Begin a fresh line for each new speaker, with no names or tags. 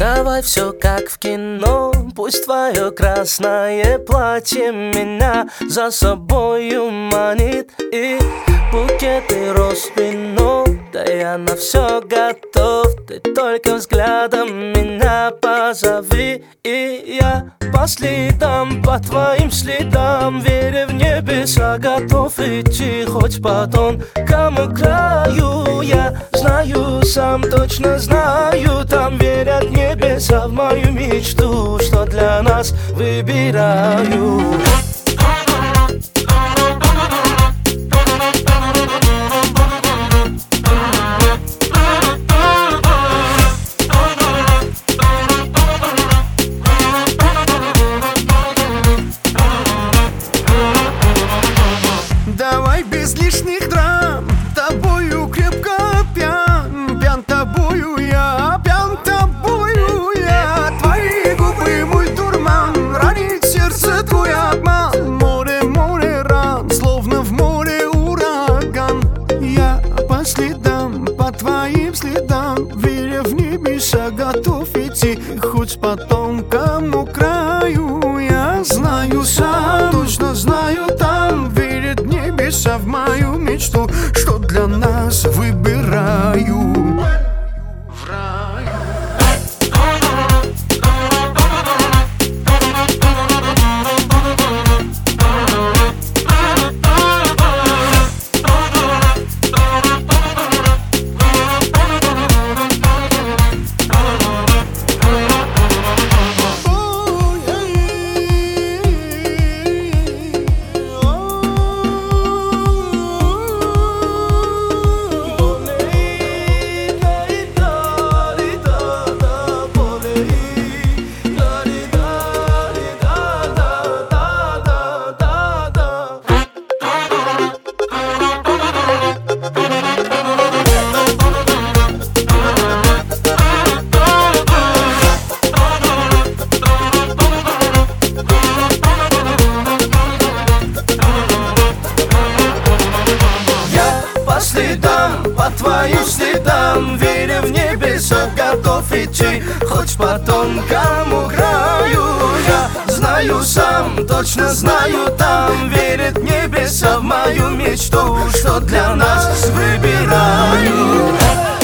Давай все как в кино, пусть твое красное платье меня за собою манит. И букеты роз вино, да я на все готов. Ты только взглядом меня позови, и я по следам, по твоим следам, веря в небеса, готов идти хоть по тонкому краю. Я знаю, сам точно знаю, там верят небеса в мою мечту, что для нас выбираю.
Давай без лишних драм, тобою крепко пьян, пьян тобою я, пьян тобою я. Твои губы мой дурман, ранит сердце твой обман. Море, море ран, словно в море ураган. Я по следам, по твоим следам, веря в небеса, готов идти хоть по тонкому краю. Я знаю сам, точно знаю, там верят небеса в мою мечту, что для нас выбираю. В раю.
По твоим следам, веря в небеса, готов идти хоть по тонкому краю. Я знаю сам, точно знаю, там верят небеса в мою мечту, что для нас выбираю.